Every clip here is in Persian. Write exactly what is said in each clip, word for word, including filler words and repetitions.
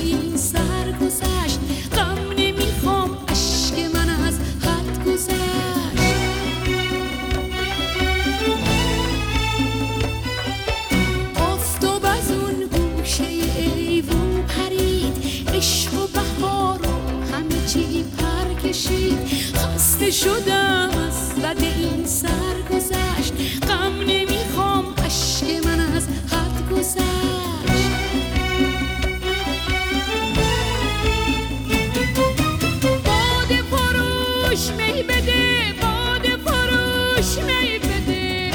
این سر گذشت، غم نمیخوام اشک من از حد گذشت. آفتاب از اون گوشه ایوون پرید، عشق و بهار و همه چی پر کشید. خسته شدم از بد این سر گذشت، غم نمیخوام اشک من از حد گذشت. باده فروش می بده، باده فروش می بده.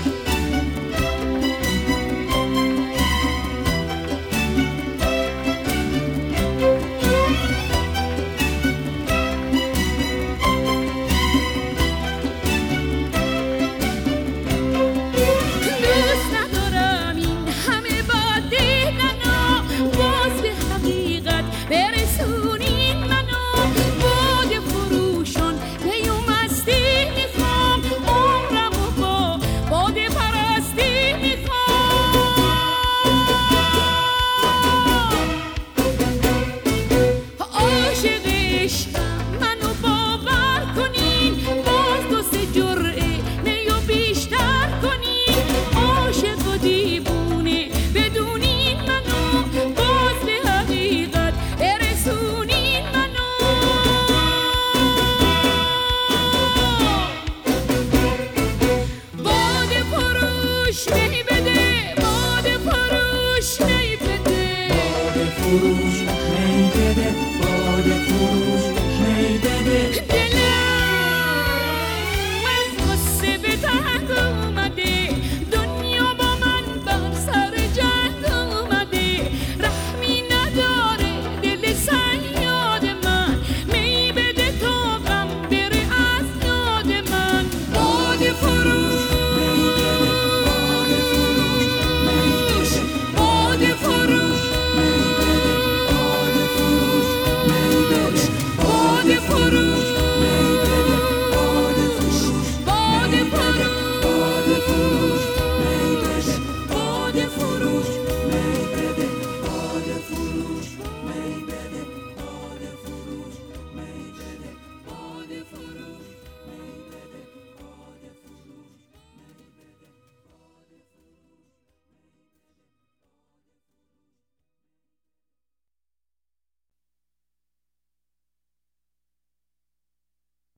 دوست ندارم این همه باده ننا، باز به حقیقت برسونین منو. باده فروشان پیوم مستی میخوام، عمرمو با باده پرستی میخوام. عاشق عشقم منو باور کنین، باز دو سه جرعه میو بیشتر کنین. عاشق و دیوونه بدونین منو، باز به حقیقت برسونین منو. باده فروش می بده، باده فروش می بده. باده فروش می بده، باده فروش